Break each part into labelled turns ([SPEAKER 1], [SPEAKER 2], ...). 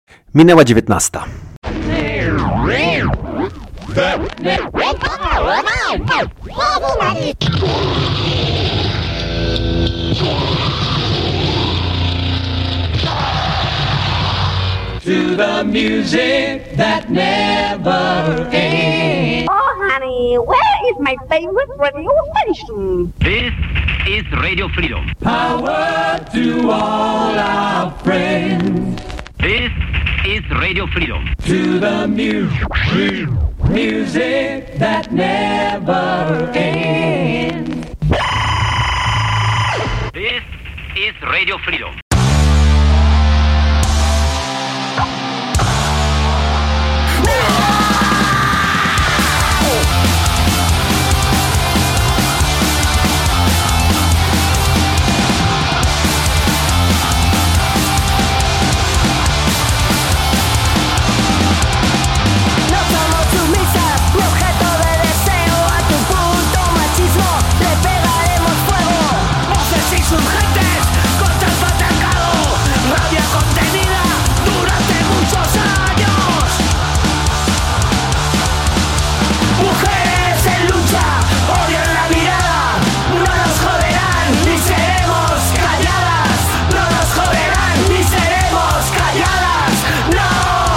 [SPEAKER 1] Minęła 19.
[SPEAKER 2] To the music that never ends.
[SPEAKER 3] Oh, honey, where is my favorite radio station?
[SPEAKER 4] This is Radio Freedom.
[SPEAKER 2] Power to all our friends.
[SPEAKER 4] This is Radio Freedom.
[SPEAKER 2] To the music that never ends.
[SPEAKER 4] This is Radio Freedom.
[SPEAKER 5] Urgentes contra el patriarcado, rabia contenida durante muchos años. Mujeres en lucha, odio en la mirada, no nos joderán ni seremos calladas, no nos joderán ni seremos calladas, no.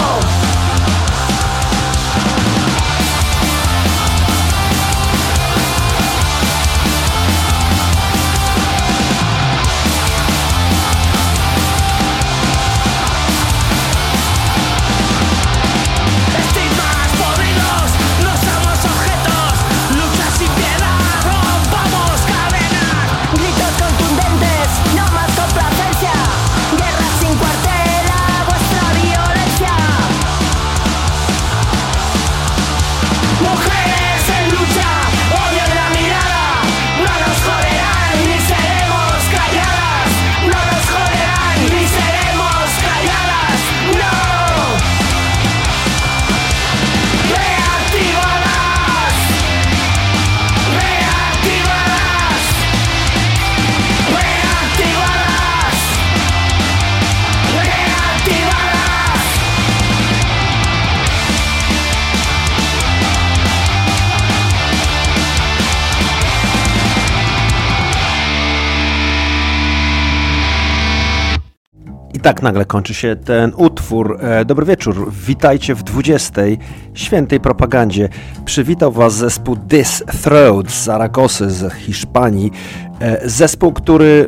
[SPEAKER 1] Tak nagle kończy się ten utwór. Dobry wieczór, witajcie w 20. świętej propagandzie. Przywitał Was zespół This Throat z Zaragosy, z Hiszpanii. Zespół, który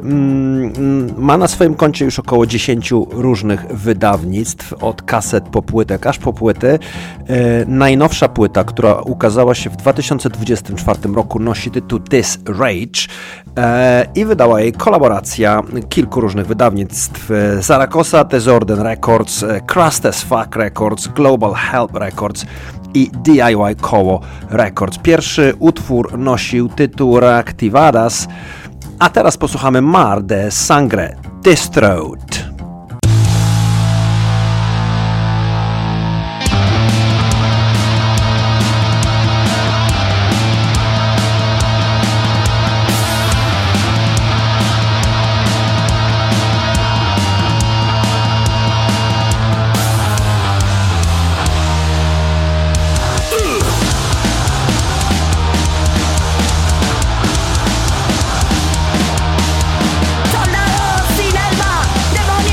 [SPEAKER 1] ma na swoim koncie już około 10 różnych wydawnictw, od kaset po płytek aż po płyty. Najnowsza płyta, która ukazała się w 2024 roku, nosi tytuł This Rage i wydała jej kolaboracja kilku różnych wydawnictw: Zaragoza Desorden Records, Crust as Fuck Records, Global Help Records i DIY Koło Records. Pierwszy utwór nosił tytuł Reactivadas, a teraz posłuchamy Mar de Sangre This Throat.
[SPEAKER 5] Soldados sin alma, demonios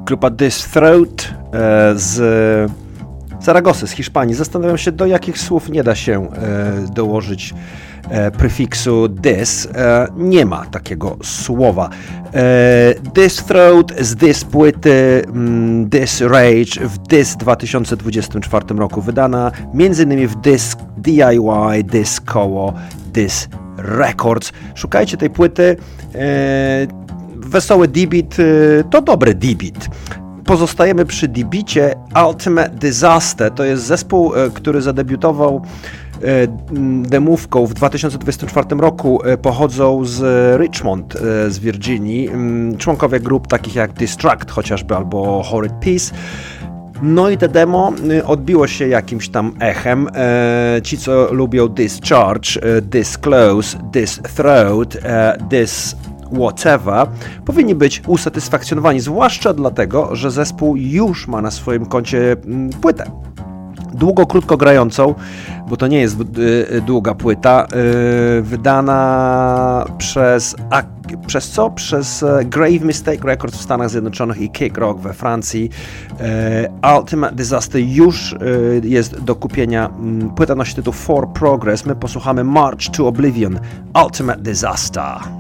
[SPEAKER 1] grupa This Throat z Zaragosy, z Hiszpanii. Zastanawiam się, do jakich słów nie da się dołożyć prefiksu this. Nie ma takiego słowa. This Throat z This płyty This Rage w This 2024 roku wydana m.in. w This DIY, This Koło, This Records. Szukajcie tej płyty. Wesoły D-beat to dobry D-beat. Pozostajemy przy D-beacie. Ultimate Disaster to jest zespół, który zadebiutował demówką w 2024 roku. Pochodzą z Richmond, z Virginii. Członkowie grup takich jak Distract chociażby albo Horrid Peace. No i te demo odbiło się jakimś tam echem. Ci, co lubią Discharge, This Close, This Throat, This Whatever, powinni być usatysfakcjonowani, zwłaszcza dlatego, że zespół już ma na swoim koncie płytę. Długo, krótko grającą, bo to nie jest długa płyta, wydana przez co? Przez Grave Mistake Records w Stanach Zjednoczonych i Kick Rock we Francji. Ultimate Disaster już jest do kupienia. Płyta nosi tytuł For Progress. My posłuchamy March to Oblivion, Ultimate Disaster.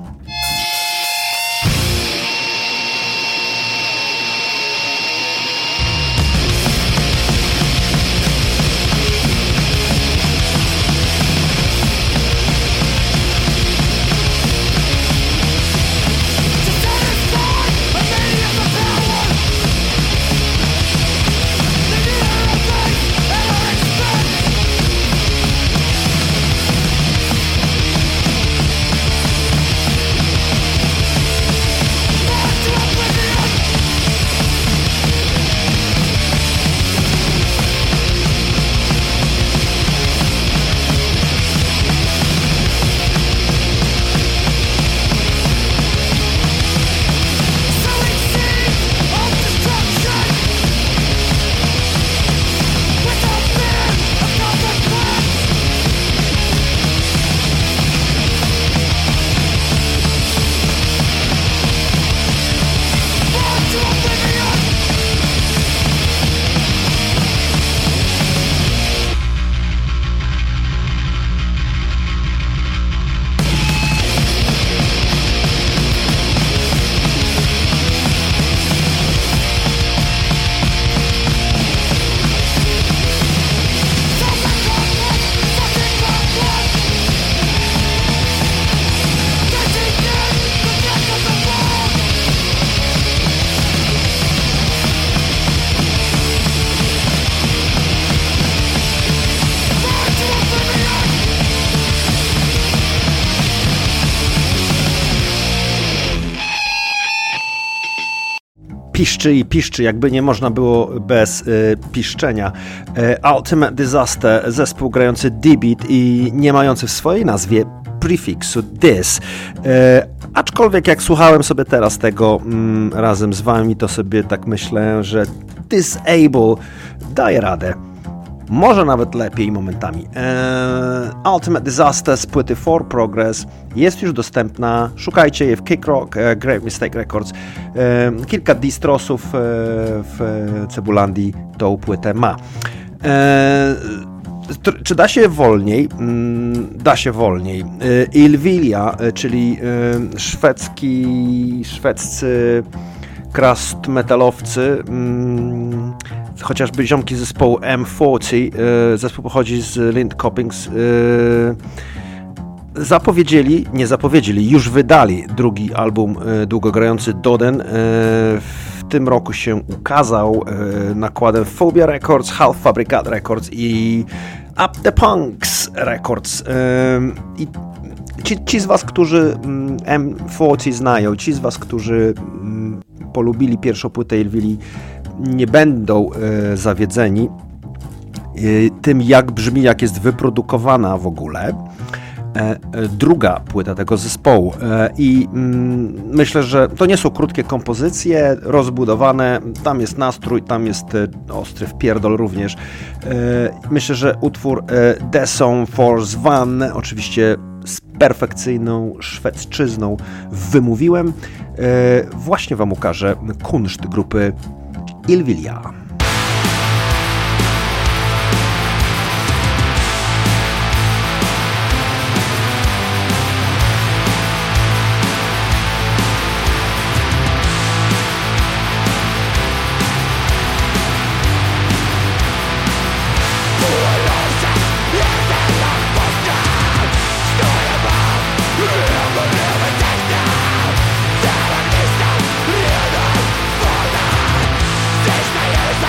[SPEAKER 1] Piszczy i piszczy, jakby nie można było bez piszczenia. Ultimate Disaster, zespół grający D-beat i nie mający w swojej nazwie prefiksu this. Aczkolwiek jak słuchałem sobie teraz tego razem z wami, to sobie tak myślę, że Disable daje radę. Może nawet lepiej momentami. Ultimate Disaster z płyty For Progress jest już dostępna. Szukajcie je w Kick Rock, Grave Mistake Records. Kilka distrosów w Cebulandii tą płytę ma. Czy da się wolniej? Da się wolniej. Illvilia, czyli szwedzcy crust metalowcy, chociażby ziomki zespołu M40, zespół pochodzi z Linköpings, już wydali drugi album długogrający Doden. W tym roku się ukazał nakładem Phobia Records, Half Fabricat Records i Up the Punks Records. I ci z was, którzy M40 znają, ci z was, którzy polubili pierwszą płytę Illvilii, nie będą zawiedzeni tym, jak brzmi, jak jest wyprodukowana w ogóle druga płyta tego zespołu. I myślę, że to nie są krótkie kompozycje, rozbudowane, tam jest nastrój, tam jest ostry wpierdol również. Myślę, że utwór The Song for Svan, oczywiście z perfekcyjną szwedzczyzną wymówiłem, właśnie wam ukażę kunszt grupy Illvilja.
[SPEAKER 5] Stay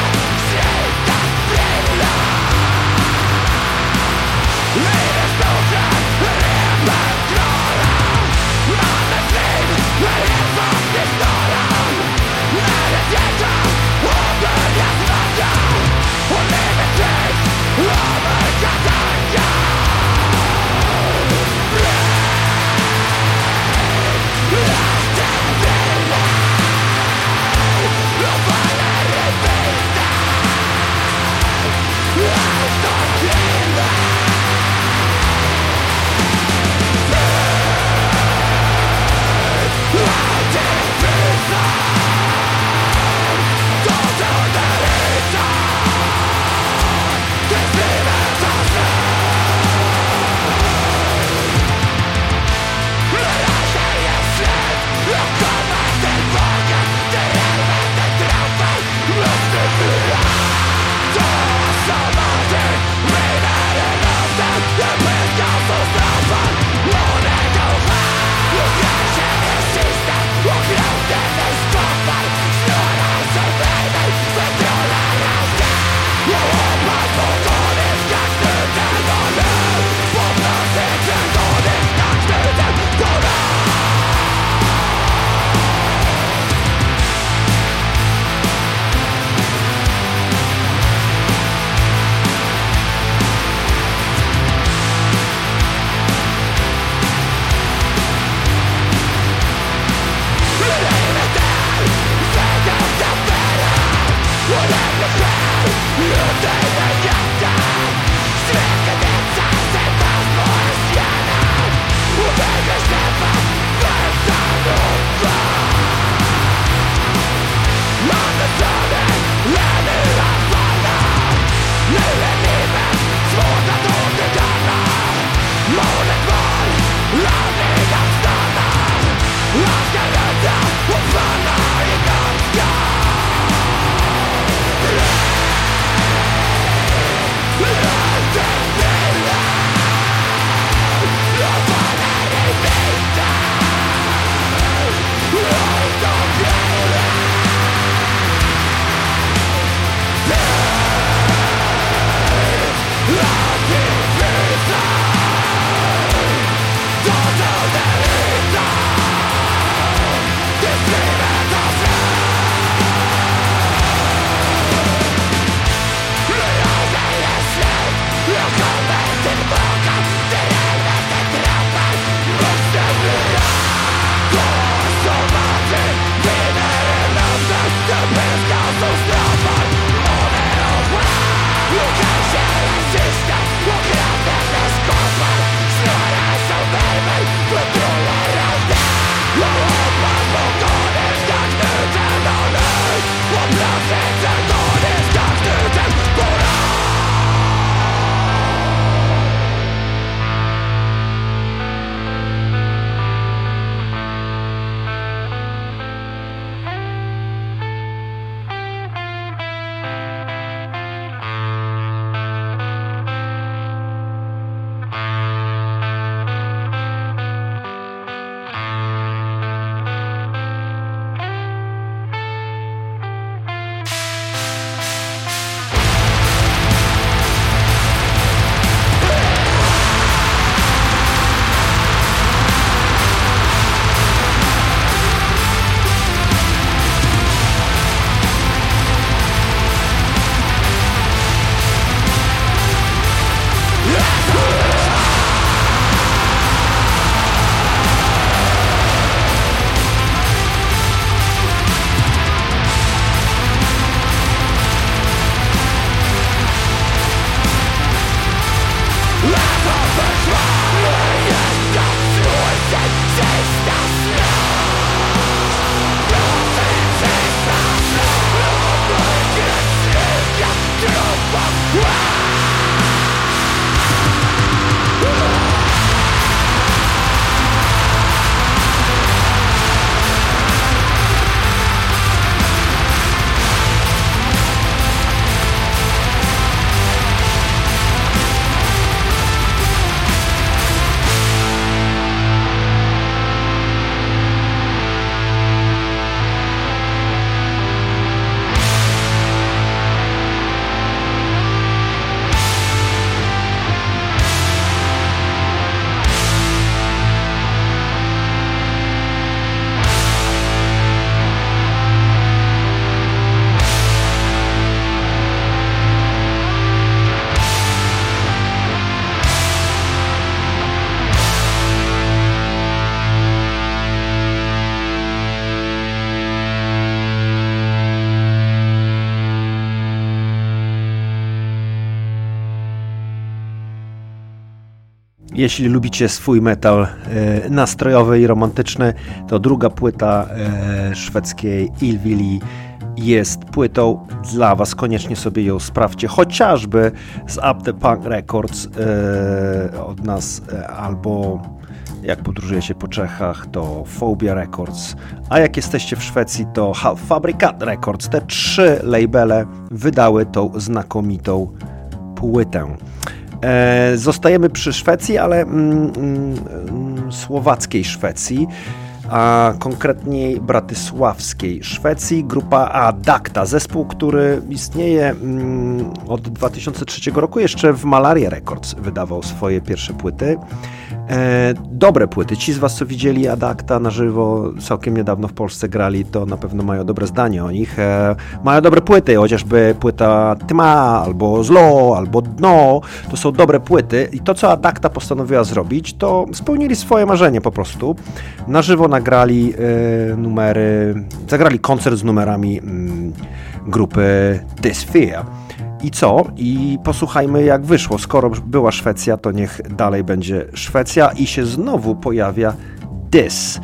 [SPEAKER 1] Jeśli lubicie swój metal nastrojowy i romantyczny, to druga płyta szwedzkiej Illvilli jest płytą dla Was. Koniecznie sobie ją sprawdźcie, chociażby z Up the Punk Records od nas, albo jak podróżujecie po Czechach, to Phobia Records, a jak jesteście w Szwecji, to Half Fabrikat Records. Te 3 labele wydały tą znakomitą płytę. Zostajemy przy Szwecji, ale słowackiej Szwecji, a konkretniej bratysławskiej Szwecji. Grupa Adakta, zespół, który istnieje od 2003 roku, jeszcze w Malaria Records wydawał swoje pierwsze płyty. Dobre płyty. Ci z Was, co widzieli Adakta na żywo całkiem niedawno w Polsce grali, to na pewno mają dobre zdanie o nich. Mają dobre płyty, chociażby płyta Tma, albo Zlo, albo Dno. To są dobre płyty i to, co Adakta postanowiła zrobić, to spełnili swoje marzenie po prostu. Na żywo nagrali numery, zagrali koncert z numerami grupy This Fear. I co? I posłuchajmy, jak wyszło. Skoro była Szwecja, to niech dalej będzie Szwecja i się znowu pojawia This.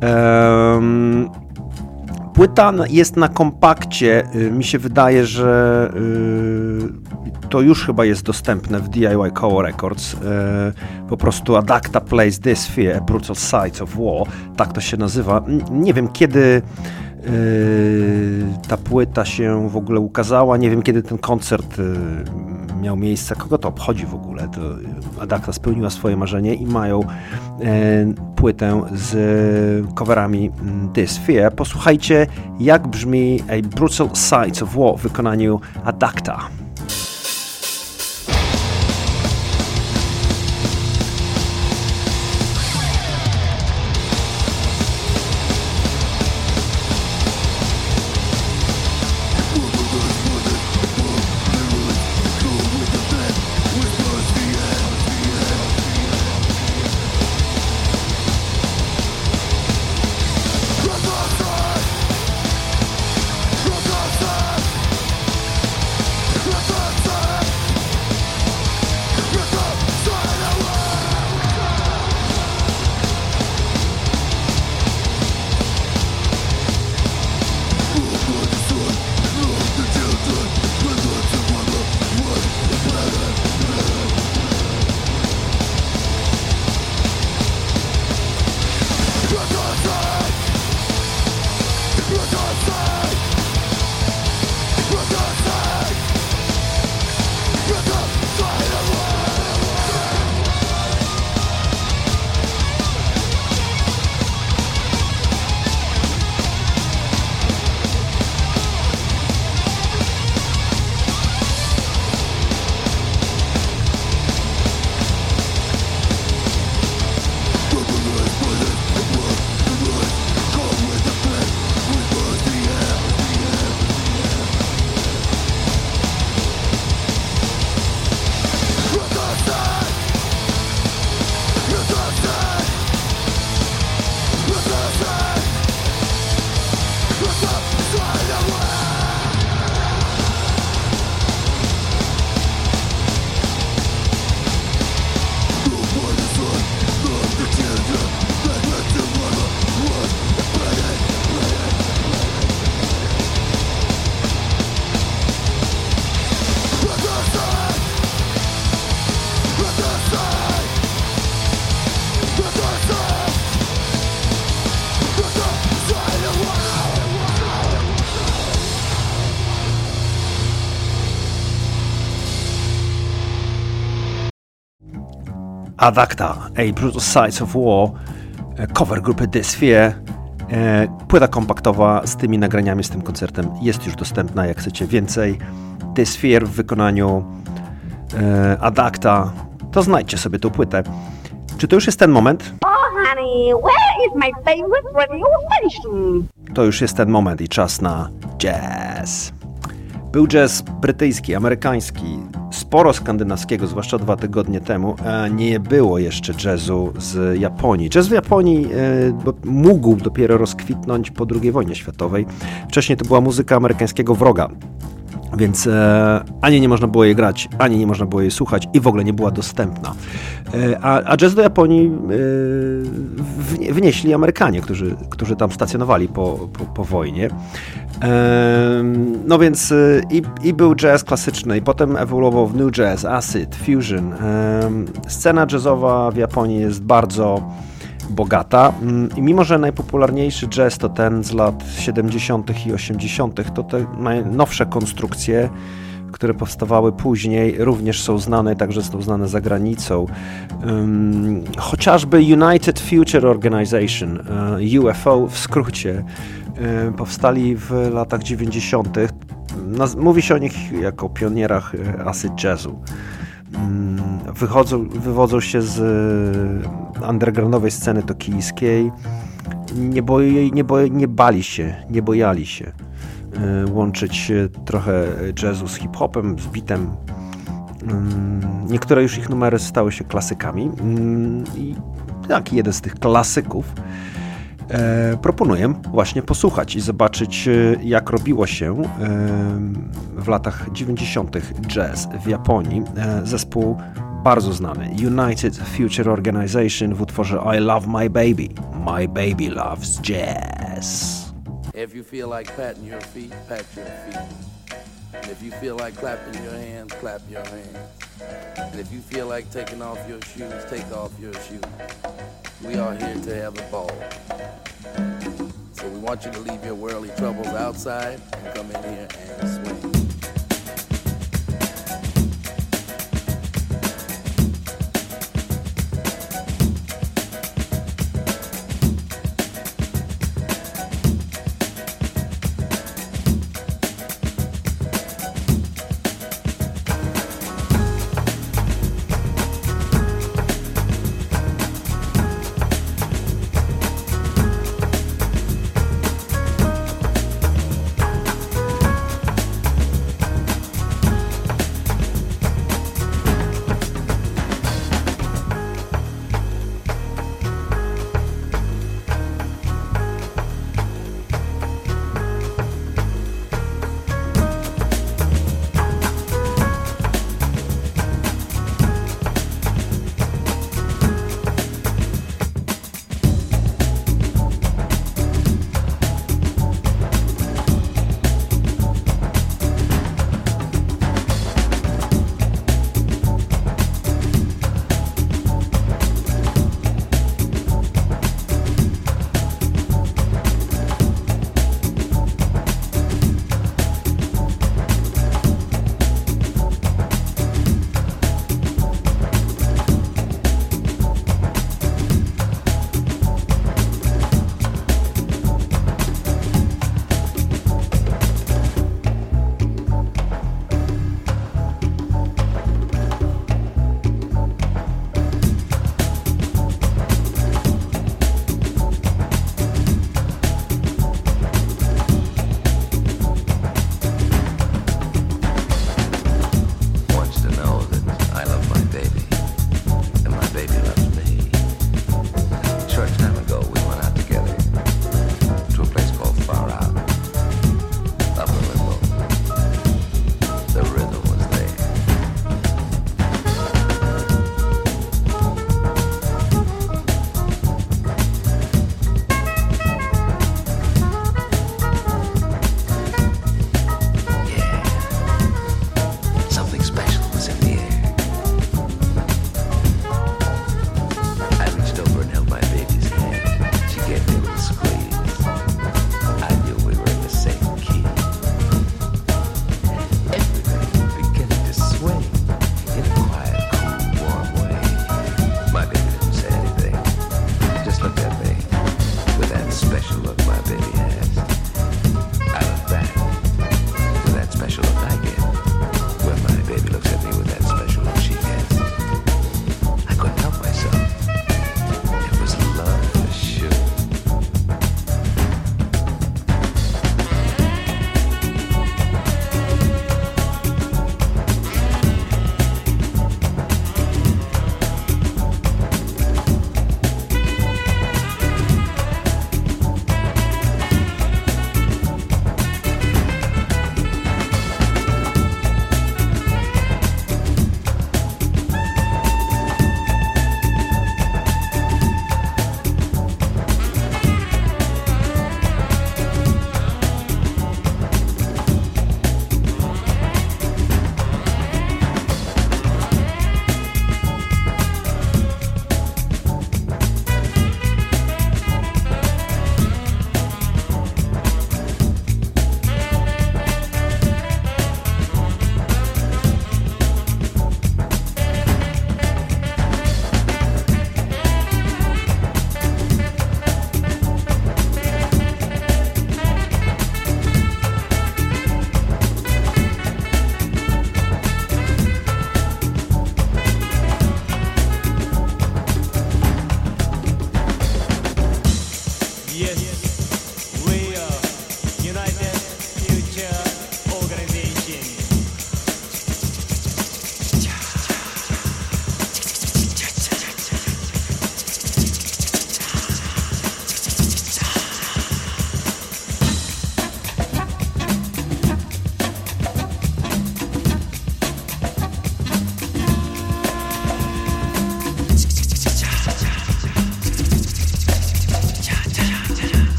[SPEAKER 1] Płyta jest na kompakcie. Mi się wydaje, że to już chyba jest dostępne w DIY Koło Records. Po prostu Adakta Plays This Fear, Brutal Sides of War. Tak to się nazywa. Nie wiem, kiedy ta płyta się w ogóle ukazała. Nie wiem, kiedy ten koncert miał miejsce. Kogo to obchodzi w ogóle? To Adakta spełniła swoje marzenie i mają płytę z coverami This Fear. Posłuchajcie, jak brzmi A Brutal Sides of War w wykonaniu Adakta. Adakta, A Brutal Sides of War, cover grupy This Fear. Płyta kompaktowa z tymi nagraniami, z tym koncertem jest już dostępna, jak chcecie więcej. This Fear w wykonaniu Adakta, to znajdźcie sobie tą płytę. Czy to już jest ten moment?
[SPEAKER 3] Oh, honey, where is my favorite radio station?
[SPEAKER 1] To już jest ten moment i czas na jazz. Był jazz brytyjski, amerykański, sporo skandynawskiego, zwłaszcza 2 tygodnie temu. Nie było jeszcze jazzu z Japonii. Jazz w Japonii mógł dopiero rozkwitnąć po II wojnie światowej. Wcześniej to była muzyka amerykańskiego wroga. Więc ani nie można było jej grać, ani nie można było jej słuchać i w ogóle nie była dostępna. A jazz do Japonii wnieśli Amerykanie, którzy tam stacjonowali po wojnie. No więc i był jazz klasyczny, i potem ewoluował w new jazz, acid, fusion. Scena jazzowa w Japonii jest bardzo bogata i mimo, że najpopularniejszy jazz to ten z lat 70. i 80., to te najnowsze konstrukcje, które powstawały później, również są znane, także są znane za granicą. Chociażby United Future Organization, UFO w skrócie, powstali w latach 90. Mówi się o nich jako pionierach acid jazzu. Wywodzą się z undergroundowej sceny tokijskiej. Nie bojali się łączyć trochę jazzu z hip-hopem, z beatem. Niektóre już ich numery stały się klasykami. I tak, jeden z tych klasyków proponuję właśnie posłuchać i zobaczyć, jak robiło się w latach 90. jazz w Japonii. Zespół bardzo znany, United Future Organization, w utworze I Love My Baby. My baby loves jazz.
[SPEAKER 6] If you feel like patting your feet, pat your feet. And if you feel like clapping your hands, clap your hands. And if you feel like taking off your shoes, take off your shoes. We are here to have a ball. So we want you to leave your worldly troubles outside and come in here and swing.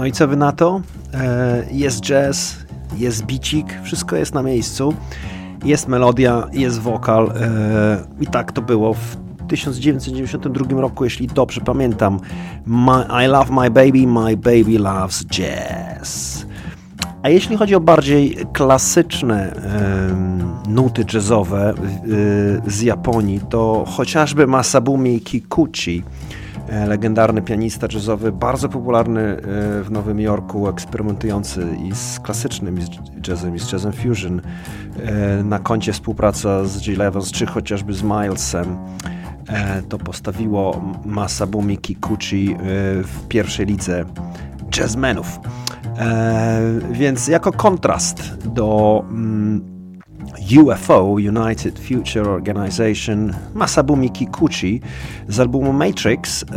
[SPEAKER 1] No i co wy na to? Jest jazz, jest bicik, wszystko jest na miejscu. Jest melodia, jest wokal i tak to było w 1992 roku, jeśli dobrze pamiętam. I love my baby loves jazz. A jeśli chodzi o bardziej klasyczne nuty jazzowe z Japonii, to chociażby Masabumi Kikuchi, legendarny pianista jazzowy, bardzo popularny w Nowym Jorku, eksperymentujący i z klasycznym jazzem, i z jazzem fusion. Na koncie współpraca z Gil Evans, czy chociażby z Milesem. To postawiło Masabumi Kikuchi w pierwszej lidze jazzmenów. Więc jako kontrast do UFO, United Future Organization, Masabumi Kikuchi z albumu Matrix.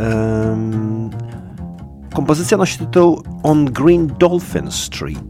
[SPEAKER 1] Kompozycja nosi tytuł On Green Dolphin Street.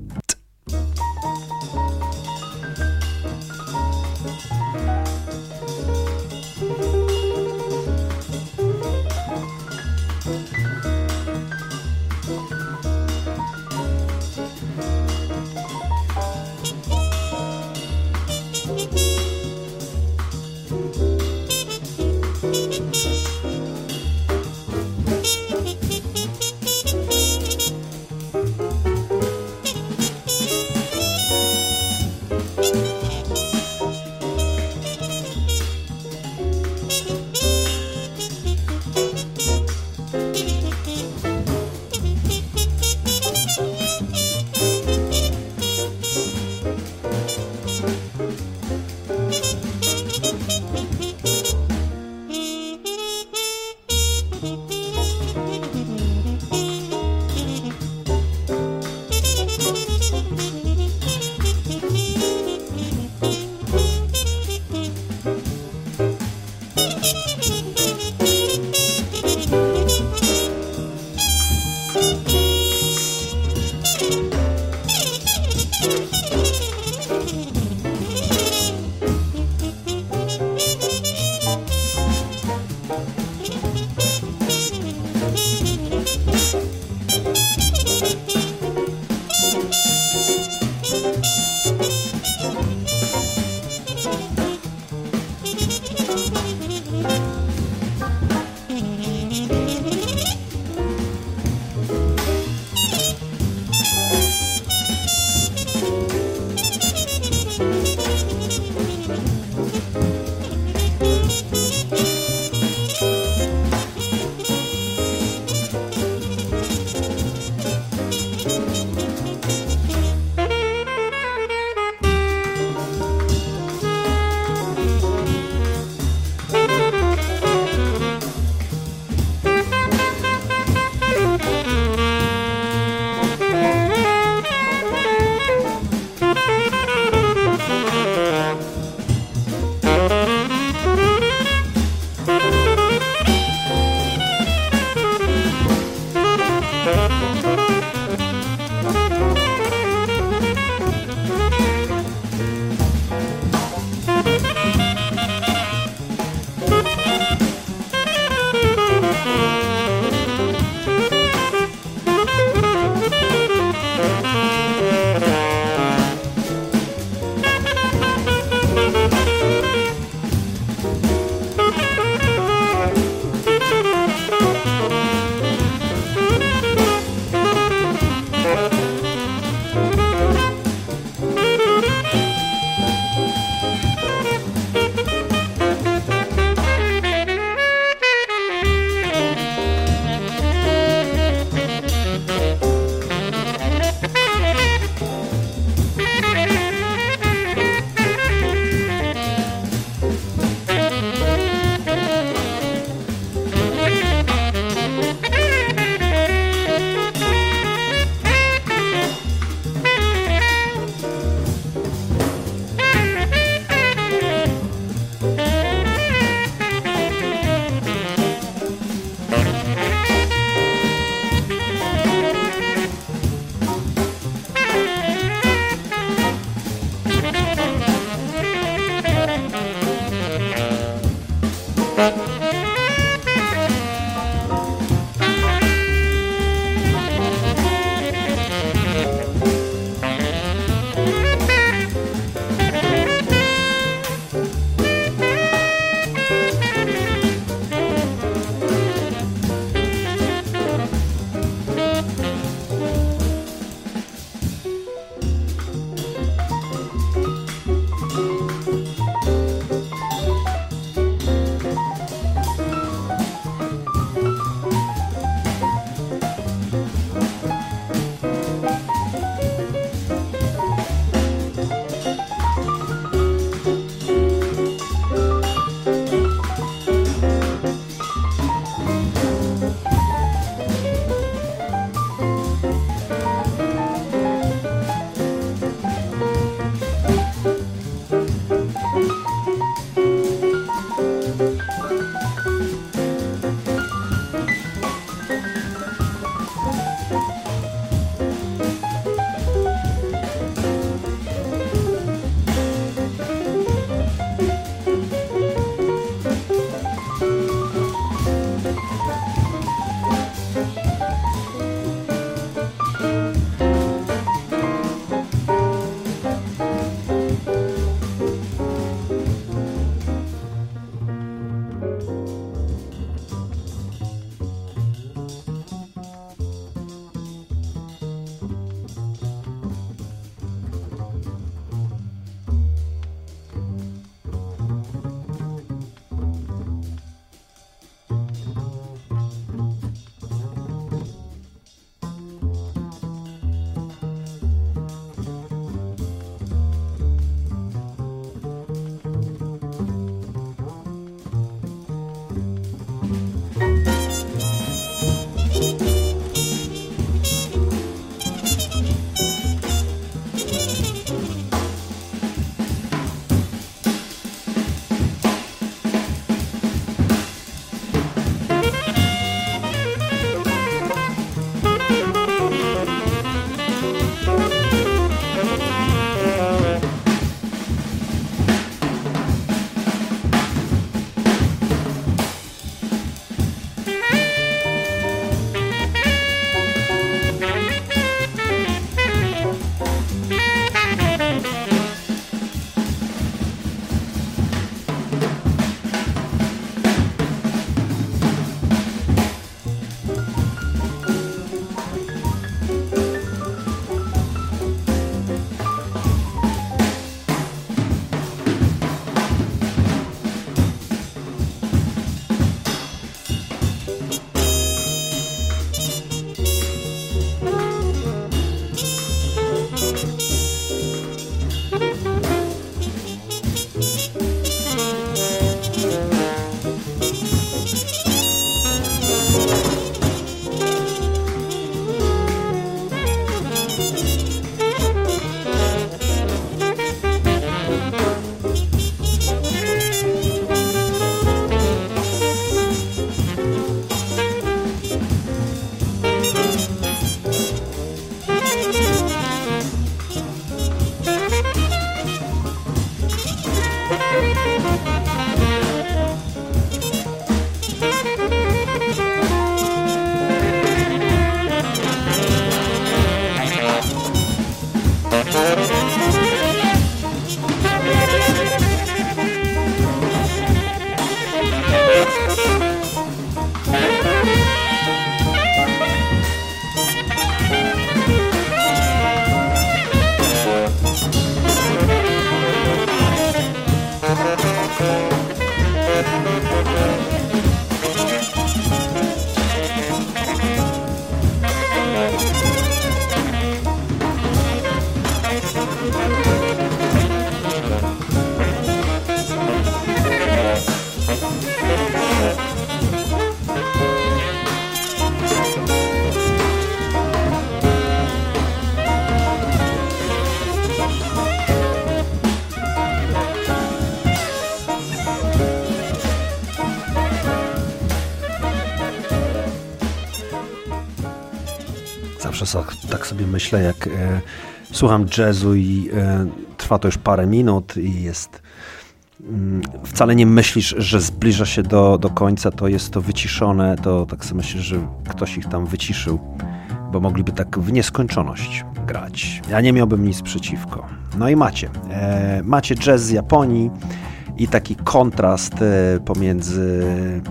[SPEAKER 1] zawsze tak sobie myślę, jak słucham jazzu i trwa to już parę minut i jest... Wcale nie myślisz, że zbliża się do końca, to jest to wyciszone, to tak sobie myślisz, że ktoś ich tam wyciszył, bo mogliby tak w nieskończoność grać. Ja nie miałbym nic przeciwko. No i macie jazz z Japonii i taki kontrast pomiędzy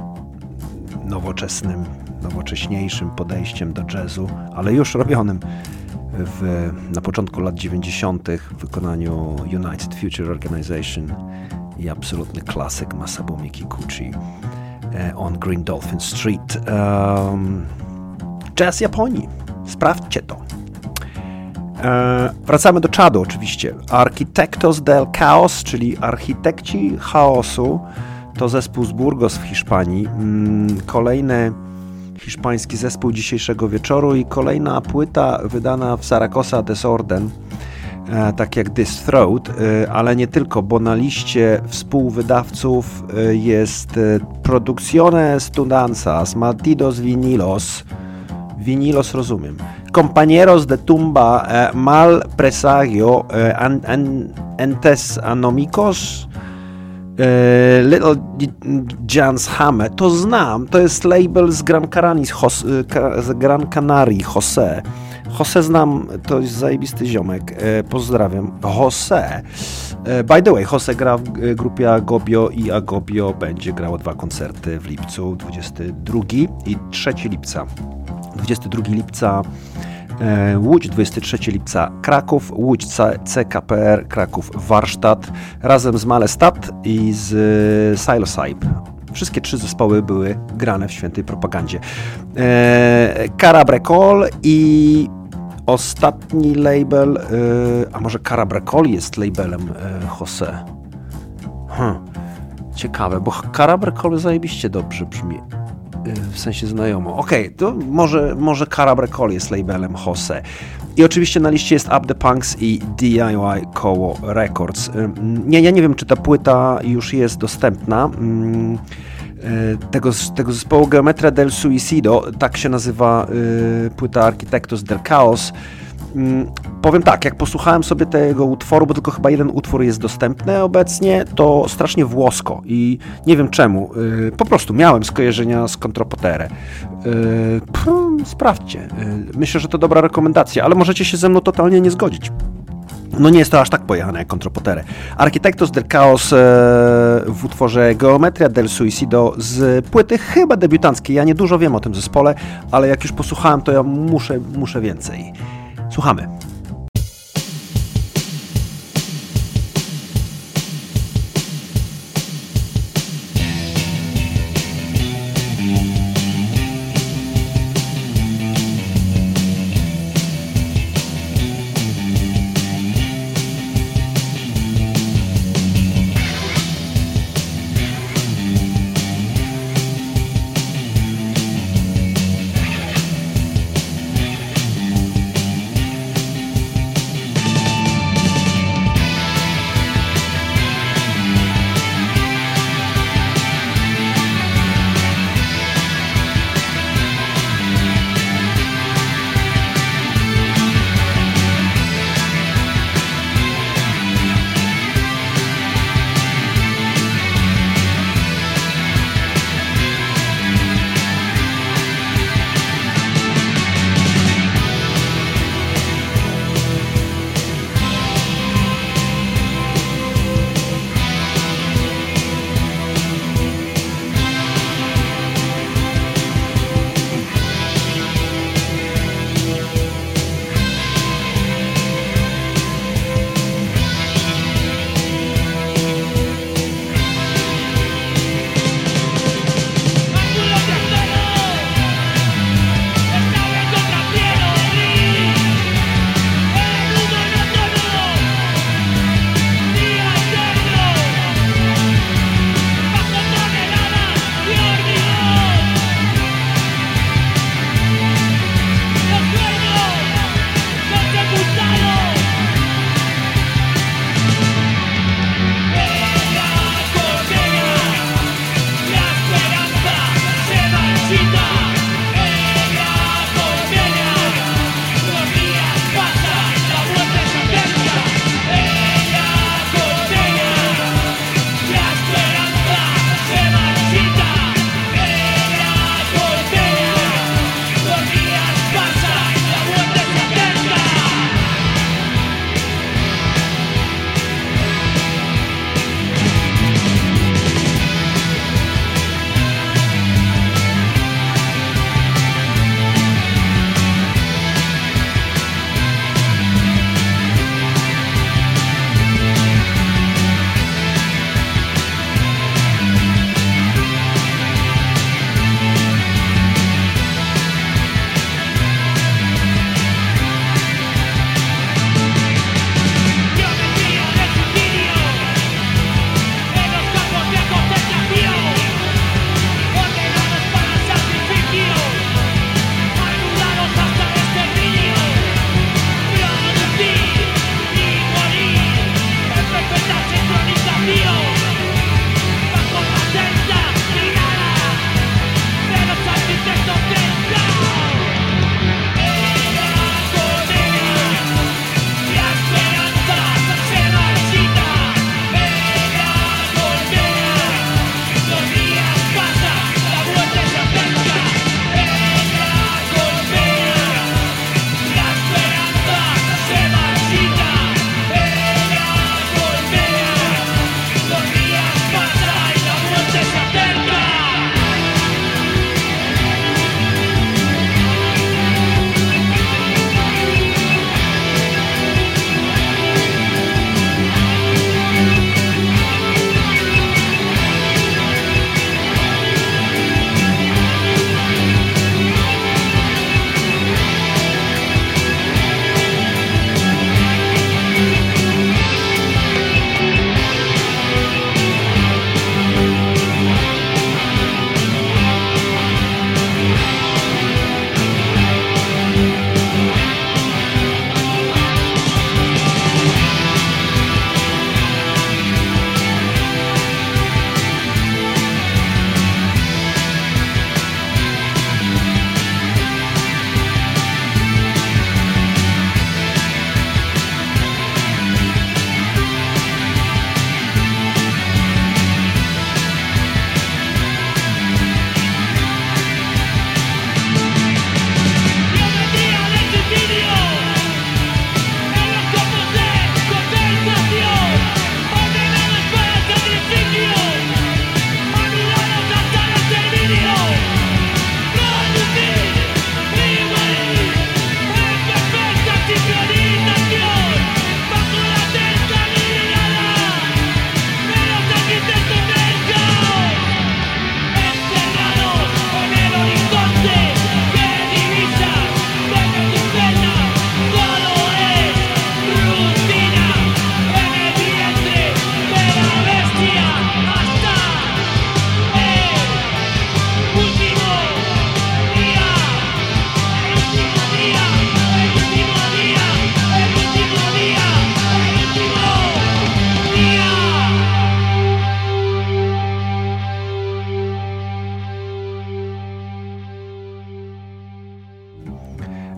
[SPEAKER 1] nowocześniejszym podejściem do jazzu, ale już robionym na początku lat 90. w wykonaniu United Future Organization i absolutny klasyk Masabumi Kikuchi on Green Dolphin Street. Jazz Japonii. Sprawdźcie to. Wracamy do Czadu oczywiście. Arquitectos del Chaos, czyli architekci chaosu, to zespół z Burgos w Hiszpanii. Kolejny hiszpański zespół dzisiejszego wieczoru i kolejna płyta wydana w Zaragoza Desorden, tak jak This Throat, ale nie tylko, bo na liście współwydawców jest Producciones Tundanzas, Malditos Vinilos rozumiem, Compañeros de Tumba, Mal Presagio, Entes Anomicos, Little Jan's Hammer, to znam, to jest label z Gran Canaria, Jose. Jose znam, to jest zajebisty ziomek, pozdrawiam. Jose. By the way, Jose gra w grupie Agobio i Agobio będzie grało 2 koncerty w lipcu, 22 i 3 lipca. 22 lipca Łódź, 23 lipca Kraków, Łódź CKPR, Kraków Warsztat, razem z Malestat i z Silosype. Wszystkie 3 zespoły były grane w świętej propagandzie. Carabrecol i ostatni label, a może Carabrecol jest labelem Jose? Ciekawe, bo Carabrecol zajebiście dobrze brzmi. W sensie znajomo. Okej, to może Carabrecol jest labelem Jose. I oczywiście na liście jest Up the Punks i DIY Koło Records. Ja nie wiem, czy ta płyta już jest dostępna. Tego zespołu Geometria del Suicido, tak się nazywa płyta Arquitectos del Chaos. Powiem tak, jak posłuchałem sobie tego utworu, bo tylko chyba jeden utwór jest dostępny obecnie, to strasznie włosko i nie wiem czemu. Po prostu miałem skojarzenia z Contropotere. Sprawdźcie. Myślę, że to dobra rekomendacja, ale możecie się ze mną totalnie nie zgodzić. No nie jest to aż tak pojechane jak Contropotere. Arquitectos del Chaos w utworze Geometria del Suicido z płyty chyba debiutanckiej. Ja nie dużo wiem o tym zespole, ale jak już posłuchałem, to ja muszę więcej. Słuchamy.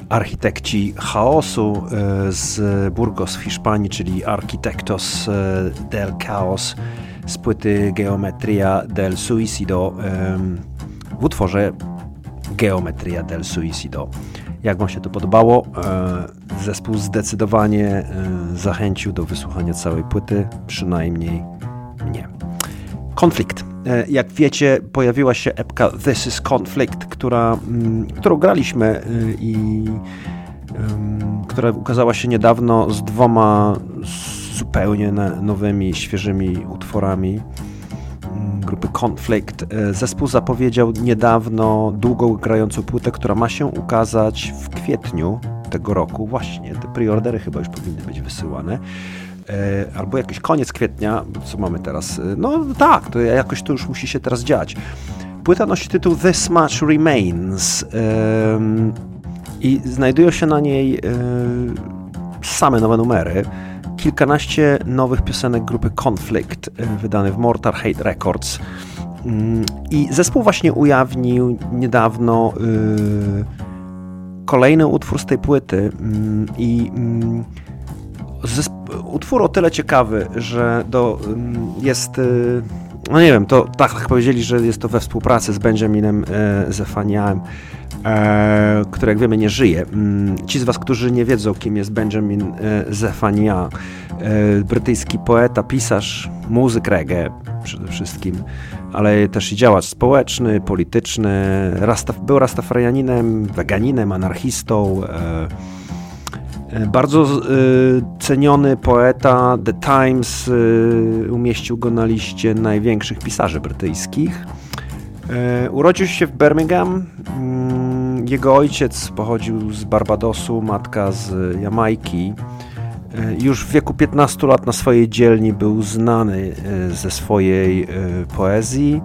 [SPEAKER 1] architekci chaosu z Burgos w Hiszpanii, czyli Arquitectos del Chaos z płyty Geometria del Suicido w utworze Geometria del Suicido. Jak wam się to podobało? Zespół zdecydowanie zachęcił do wysłuchania całej płyty, przynajmniej mnie. Konflikt. Jak wiecie, pojawiła się epka This is Conflict, którą graliśmy i która ukazała się niedawno z 2 zupełnie nowymi, świeżymi utworami grupy Conflict. Zespół zapowiedział niedawno długo grającą płytę, która ma się ukazać w kwietniu tego roku. Właśnie, te preordery chyba już powinny być wysyłane. Albo jakiś koniec kwietnia, co mamy teraz? No tak, to jakoś to już musi się teraz dziać. Płyta nosi tytuł This Much Remains i znajdują się na niej same nowe numery. Kilkanaście nowych piosenek grupy Conflict, wydane w Mortar Hate Records. I zespół właśnie ujawnił niedawno kolejny utwór z tej płyty i utwór o tyle ciekawy, że jest, no nie wiem, to tak powiedzieli, że jest to we współpracy z Benjaminem Zefaniaem, który jak wiemy nie żyje. Ci z was, którzy nie wiedzą, kim jest Benjamin Zefania, brytyjski poeta, pisarz, muzyk reggae przede wszystkim, ale też i działacz społeczny, polityczny, był rastafarianinem, weganinem, anarchistą, bardzo ceniony poeta. The Times umieścił go na liście największych pisarzy brytyjskich. Urodził się w Birmingham. Jego ojciec pochodził z Barbadosu, matka z Jamajki. Już w wieku 15 lat na swojej dzielni był znany ze swojej poezji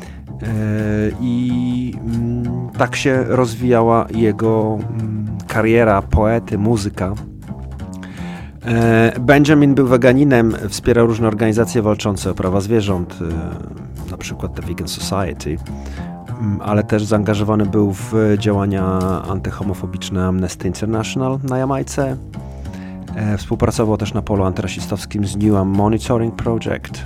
[SPEAKER 1] i tak się rozwijała jego kariera poety, muzyka. Benjamin był weganinem, wspierał różne organizacje walczące o prawa zwierząt, na przykład The Vegan Society, ale też zaangażowany był w działania antyhomofobiczne Amnesty International na Jamajce. Współpracował też na polu antyrasistowskim z New Monitoring Project.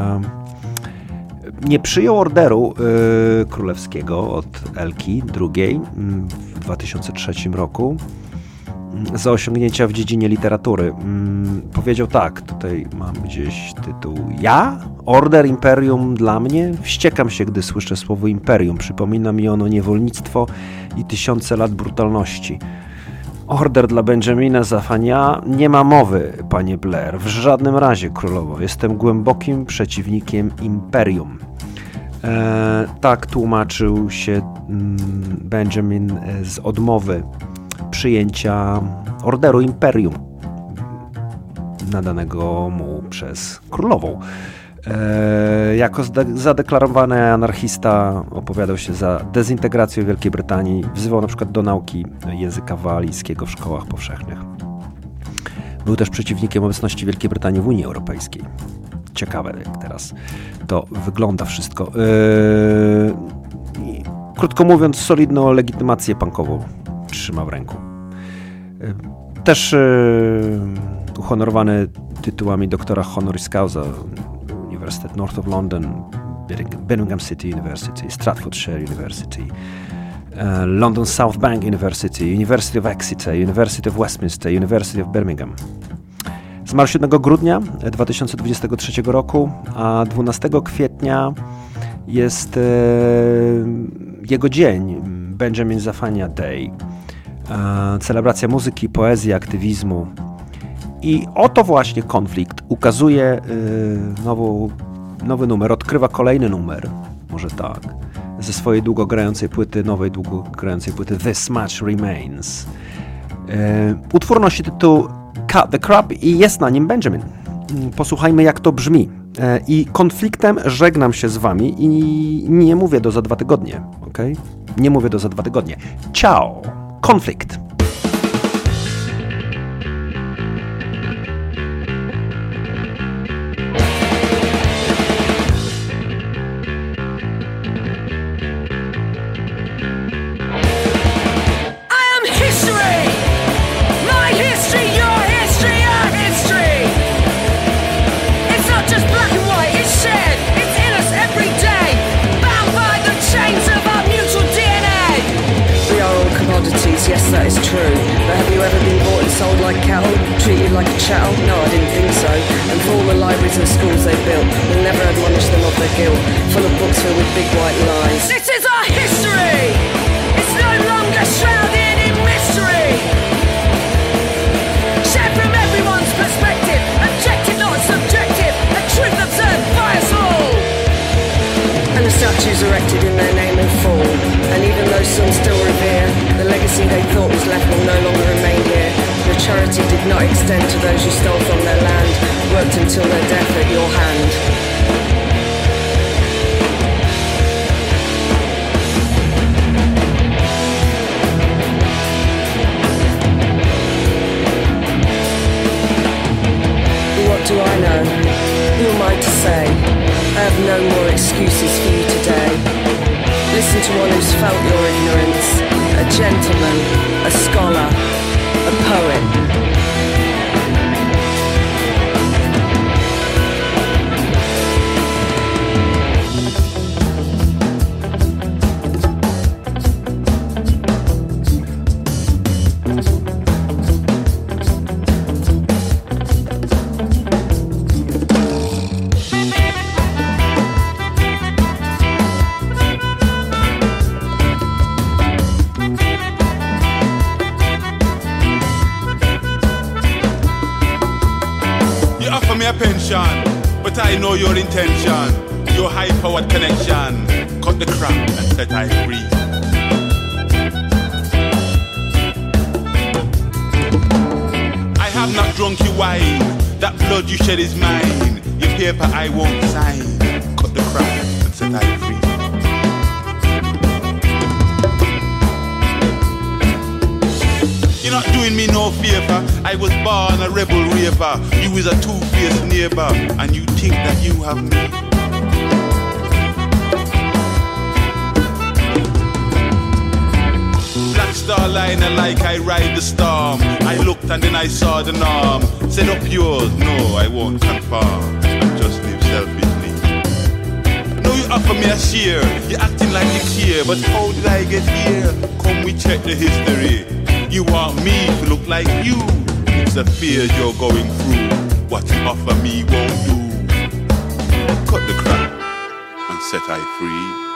[SPEAKER 1] Nie przyjął orderu królewskiego od Elki II w 2003 roku za osiągnięcia w dziedzinie literatury. Powiedział tak, tutaj mam gdzieś tytuł: ja? Order Imperium dla mnie? Wściekam się, gdy słyszę słowo imperium. Przypomina mi ono niewolnictwo i tysiące lat brutalności. Order dla Benjamina Zefania: nie ma mowy, panie Blair, w żadnym razie, królowo. Jestem głębokim przeciwnikiem imperium. Tak tłumaczył się Benjamin z odmowy przyjęcia orderu imperium nadanego mu przez królową. Jako zadeklarowany anarchista opowiadał się za dezintegracją Wielkiej Brytanii, wzywał na przykład do nauki języka walijskiego w szkołach powszechnych. Był też przeciwnikiem obecności Wielkiej Brytanii w Unii Europejskiej. Ciekawe, jak teraz to wygląda wszystko. Krótko mówiąc, solidną legitymację punkową trzyma w ręku. Też uhonorowany tytułami doktora honoris causa Uniwersytet North of London, Birmingham City University, Stratfordshire University, London South Bank University, University of Exeter, University of Westminster, University of Birmingham. Zmarł 7 grudnia 2023 roku, a 12 kwietnia jest jego dzień, Benjamin Zefania Day. Celebracja muzyki, poezji, aktywizmu. I oto właśnie Konflikt ukazuje nowy numer, odkrywa kolejny numer, może tak, ze swojej nowej długo grającej płyty This Much Remains. Utwór nosi tytuł Cut the Crap i jest na nim Benjamin. Posłuchajmy, jak to brzmi. I Konfliktem żegnam się z wami i nie mówię do za 2 tygodnie, okej? Nie mówię do za 2 tygodnie. Ciao! Konflikt!
[SPEAKER 5] I am history!
[SPEAKER 7] like a chattel? No, I didn't think so. And for all the libraries and schools they built, we'll never admonish them of their guilt. Full of books filled with big white lies. This is our history! It's no longer shrouded in mystery! Shared from everyone's perspective, objective not subjective, a truth observed by us all! And the statues erected in their name and fall. And even though some still revere, the legacy they thought was left will no longer remain here. Your charity did not extend to those you stole from their land, worked until their death at your hand. What do I know? Who am I to say? I have no more excuses for you today. Listen to one who's felt your ignorance, a gentleman, a scholar, a poet.
[SPEAKER 8] Pension, but I know your intention, your high-powered connection. Cut the crap and set I free. I have not drunk your wine, that blood you shed is mine. Your paper I won't sign. Cut the crap and set I free. You're not doing me no favor. I was born a rebel raver. You is a two-faced neighbor, and you think that you have me. Black star liner like I ride the storm. I looked and then I saw the norm. Set up yours, no, I won't conform. I just live selfishly. No, you offer me a share. You're acting like you care, but how did I get here? Come, we check the history. You want me to look like you. It's the fears you're going through. What you offer me won't do. Cut the crap and set I free.